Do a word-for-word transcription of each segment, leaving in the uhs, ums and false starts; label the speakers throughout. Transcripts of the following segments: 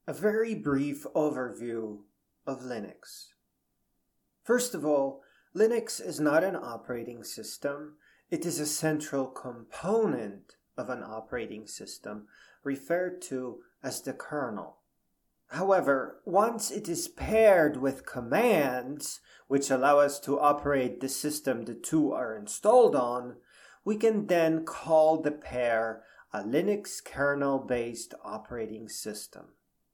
Speaker 1: A very brief overview of Linux. First of all, Linux is not an operating system. It is a central component of an operating system, referred to as the kernel. However, once it is paired with commands, which allow us to operate the system the two are installed on, we can then call the pair a Linux kernel-based operating system.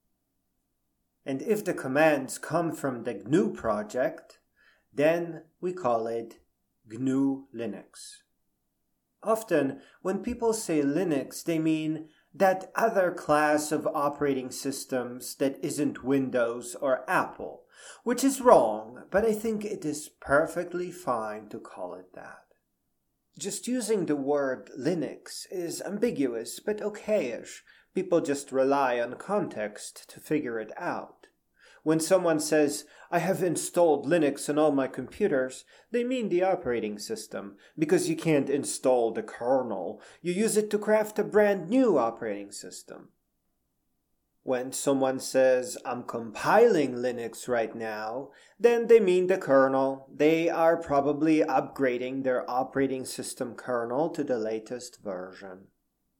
Speaker 1: And if the commands come from the G N U project, then we call it G N U Linux. Often, when people say Linux, they mean that other class of operating systems that isn't Windows or Apple, which is wrong, but I think it is perfectly fine to call it that. Just using the word Linux is ambiguous but okayish. People just rely on context to figure it out. When someone says, I have installed Linux on all my computers, they mean the operating system, because you can't install the kernel. You use it to craft a brand new operating system. When someone says, I'm compiling Linux right now, then they mean the kernel. They are probably upgrading their operating system kernel to the latest version.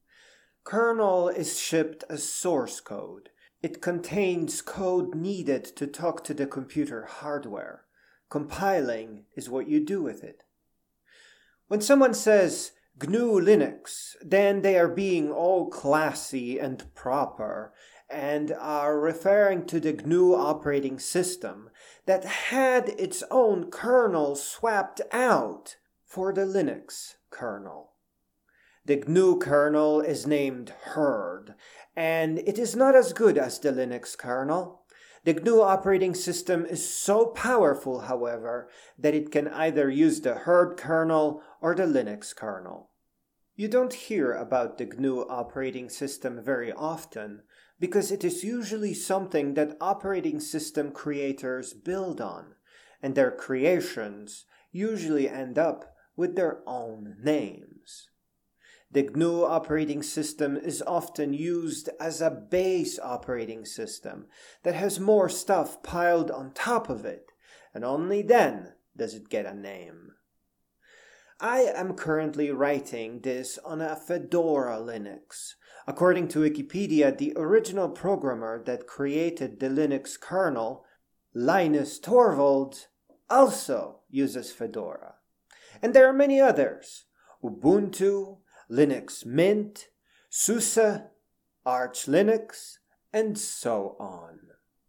Speaker 1: Kernel is shipped as source code. It contains code needed to talk to the computer hardware. Compiling is what you do with it. When someone says G N U Linux, then they are being all classy and proper and are referring to the G N U operating system that had its own kernel swapped out for the Linux kernel. The G N U kernel is named Hurd, and it is not as good as the Linux kernel. The G N U operating system is so powerful, however, that it can either use the Hurd kernel or the Linux kernel. You don't hear about the G N U operating system very often, because it is usually something that operating system creators build on, and their creations usually end up with their own names. The G N U operating system is often used as a base operating system that has more stuff piled on top of it, and only then does it get a name. I am currently writing this on a Fedora Linux. According to Wikipedia, the original programmer that created the Linux kernel, Linus Torvalds, also uses Fedora. And there are many others: Ubuntu, Linux Mint, SUSE, Arch Linux, and so on.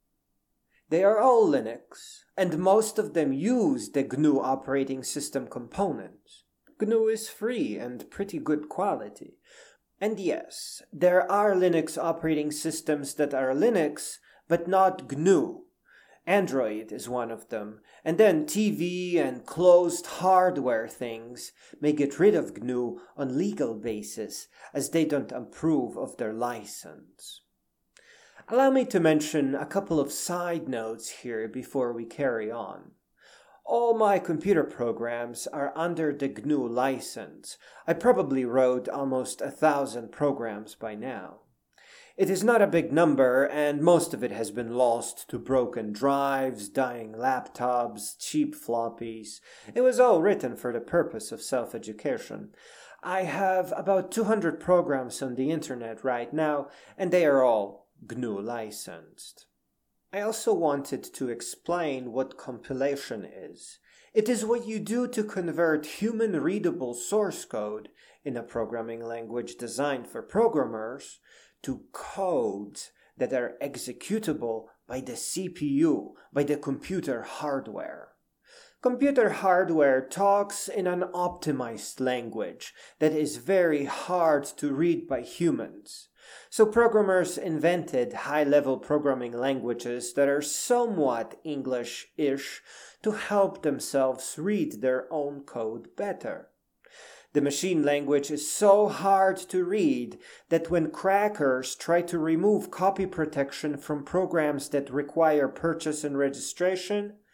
Speaker 1: They are all Linux, and most of them use the G N U operating system components. G N U is free and pretty good quality. And yes, there are Linux operating systems that are Linux, but not G N U. Android is one of them, and then T V and closed hardware things may get rid of G N U on legal basis, as they don't approve of their license. Allow me to mention a couple of side notes here before we carry on. All my computer programs are under the G N U license. I probably wrote almost a thousand programs by now. It is not a big number, and most of it has been lost to broken drives, dying laptops, cheap floppies. It was all written for the purpose of self-education. I have about two hundred programs on the internet right now, and they are all G N U licensed. I also wanted to explain what compilation is. It is what you do to convert human-readable source code in a programming language designed for programmers to codes that are executable by the C P U, by the computer hardware. Computer hardware talks in an optimized language that is very hard to read by humans. So programmers invented high-level programming languages that are somewhat English-ish to help themselves read their own code better. The machine language is so hard to read that when crackers try to remove copy protection from programs that require purchase and registration,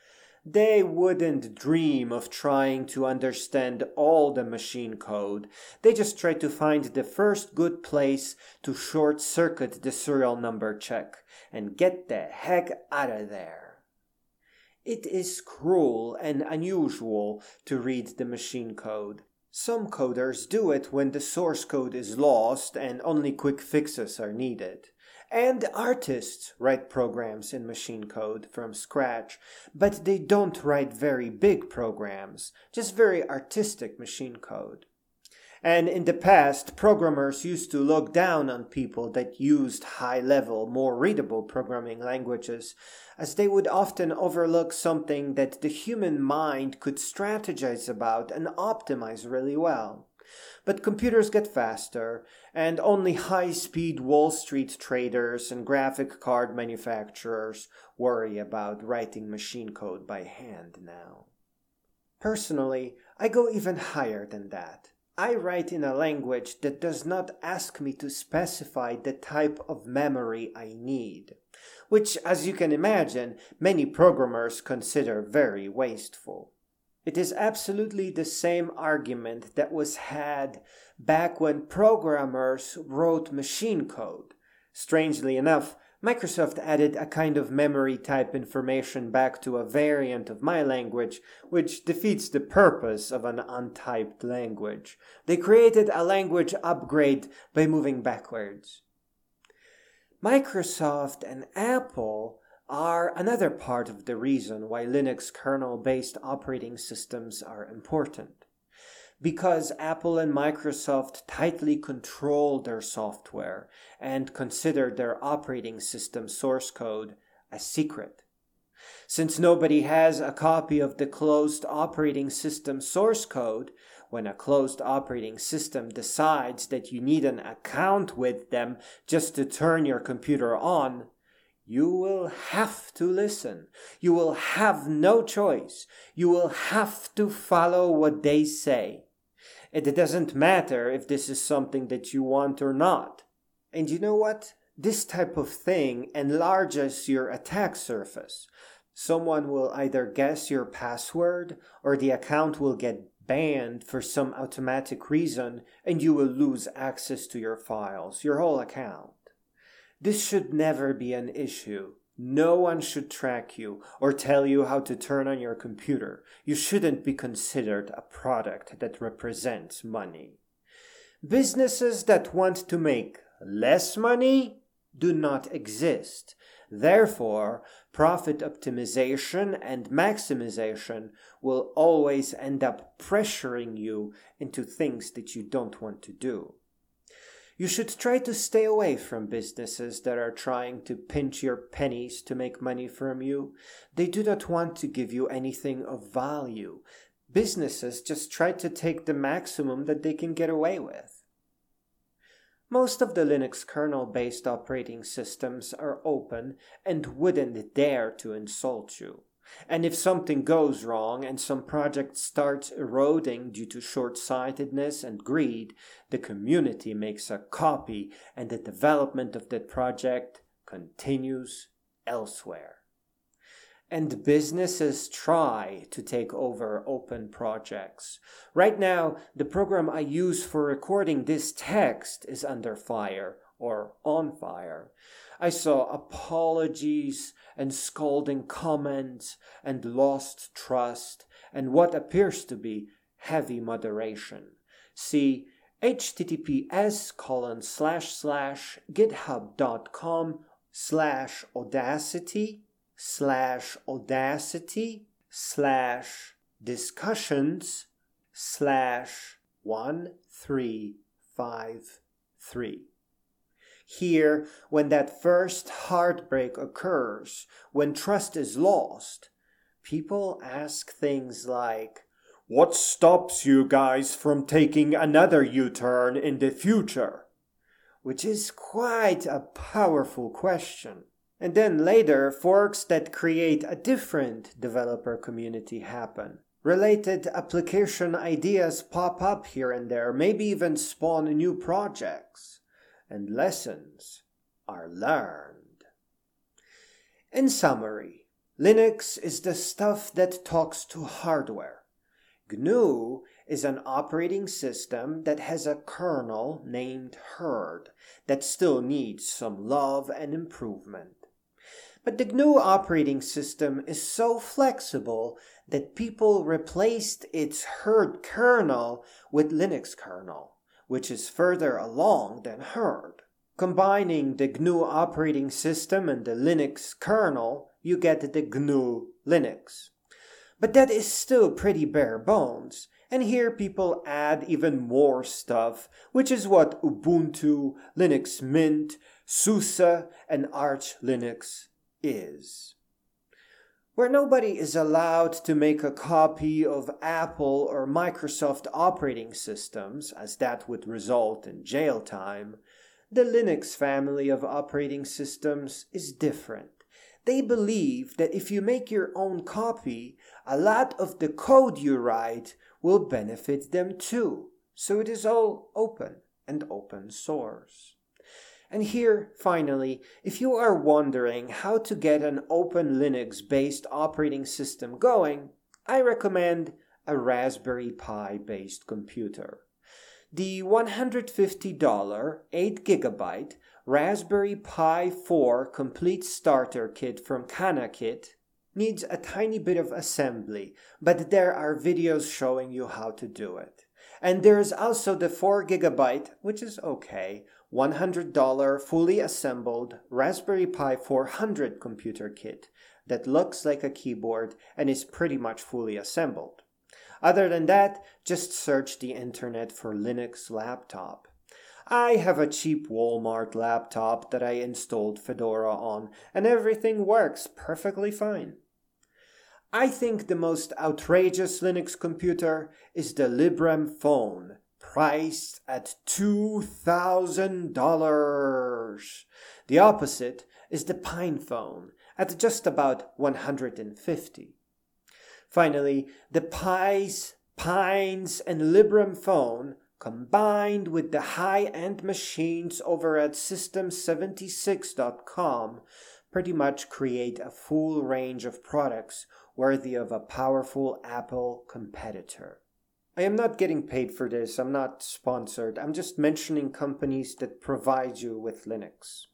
Speaker 1: They wouldn't dream of trying to understand all the machine code. They just try to find the first good place to short-circuit the serial number check and get the heck out of there. It is cruel and unusual to read the machine code. Some coders do it when the source code is lost and only quick fixes are needed. And artists write programs in machine code from scratch, but they don't write very big programs, just very artistic machine code. And in the past, programmers used to look down on people that used high-level, more readable programming languages, as they would often overlook something that the human mind could strategize about and optimize really well. But computers get faster, and only high-speed Wall Street traders and graphic card manufacturers worry about writing machine code by hand now. Personally, I go even higher than that. I write in a language that does not ask me to specify the type of memory I need, which, as you can imagine, many programmers consider very wasteful. It is absolutely the same argument that was had back when programmers wrote machine code. Strangely enough, Microsoft added a kind of memory type information back to a variant of my language, which defeats the purpose of an untyped language. They created a language upgrade by moving backwards. Microsoft and Apple are another part of the reason why Linux kernel-based operating systems are important. Because Apple and Microsoft tightly control their software and consider their operating system source code a secret. Since nobody has a copy of the closed operating system source code, when a closed operating system decides that you need an account with them just to turn your computer on, you will have to listen. You will have no choice. You will have to follow what they say. It doesn't matter if this is something that you want or not. And you know what? This type of thing enlarges your attack surface. Someone will either guess your password or the account will get banned for some automatic reason and you will lose access to your files, your whole account. This should never be an issue. No one should track you or tell you how to turn on your computer. You shouldn't be considered a product that represents money. Businesses that want to make less money do not exist. Therefore, profit optimization and maximization will always end up pressuring you into things that you don't want to do. You should try to stay away from businesses that are trying to pinch your pennies to make money from you. They do not want to give you anything of value. Businesses just try to take the maximum that they can get away with. Most of the Linux kernel-based operating systems are open and wouldn't dare to insult you. And if something goes wrong and some project starts eroding due to short-sightedness and greed, the community makes a copy and the development of that project continues elsewhere. And businesses try to take over open projects. Right now, the program I use for recording this text is under fire or on fire. I saw apologies and scolding comments and lost trust and what appears to be heavy moderation. See https colon slash slash github.com slash audacity slash audacity slash discussions slash one three five three. Here, when that first heartbreak occurs, when trust is lost, people ask things like, "What stops you guys from taking another U-turn in the future?" Which is quite a powerful question. And then later, forks that create a different developer community happen. Related application ideas pop up here and there, maybe even spawn new projects. And lessons are learned. In summary, Linux is the stuff that talks to hardware. G N U is an operating system that has a kernel named Hurd that still needs some love and improvement. But the G N U operating system is so flexible that people replaced its Hurd kernel with Linux kernel, which is further along than Hurd. Combining the G N U operating system and the Linux kernel, you get the G N U Linux. But that is still pretty bare bones, and here people add even more stuff, which is what Ubuntu, Linux Mint, SUSE, and Arch Linux is. Where nobody is allowed to make a copy of Apple or Microsoft operating systems, as that would result in jail time, the Linux family of operating systems is different. They believe that if you make your own copy, a lot of the code you write will benefit them too. So it is all open and open source. And here, finally, if you are wondering how to get an open Linux-based operating system going, I recommend a Raspberry Pi-based computer. The one hundred fifty dollars eight gigabyte Raspberry Pi four Complete Starter Kit from KanaKit needs a tiny bit of assembly, but there are videos showing you how to do it. And there is also the four gigabyte, which is okay, one hundred dollars fully assembled Raspberry Pi four hundred computer kit that looks like a keyboard and is pretty much fully assembled. Other than that, just search the internet for Linux laptop. I have a cheap Walmart laptop that I installed Fedora on, and everything works perfectly fine. I think the most outrageous Linux computer is the Librem phone, priced at two thousand dollars. The opposite is the Pine phone, at just about one hundred fifty dollars. Finally, the Pis, Pines, and Librem phone, combined with the high-end machines over at system seventy-six dot com, pretty much create a full range of products worthy of a powerful Apple competitor. I am not getting paid for this, I'm not sponsored, I'm just mentioning companies that provide you with Linux.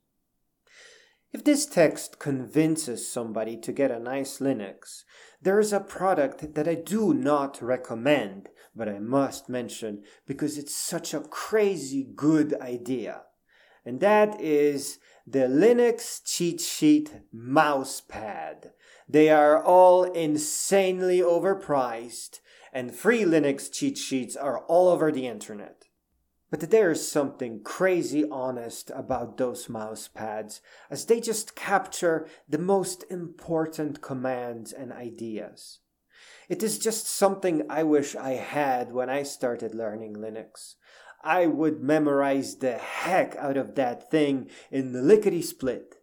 Speaker 1: If this text convinces somebody to get a nice Linux, there is a product that I do not recommend, but I must mention because it's such a crazy good idea. And that is the Linux Cheat Sheet Mousepad. They are all insanely overpriced, and free Linux cheat sheets are all over the internet. But there is something crazy honest about those mouse pads, as they just capture the most important commands and ideas. It is just something I wish I had when I started learning Linux. I would memorize the heck out of that thing in the lickety-split.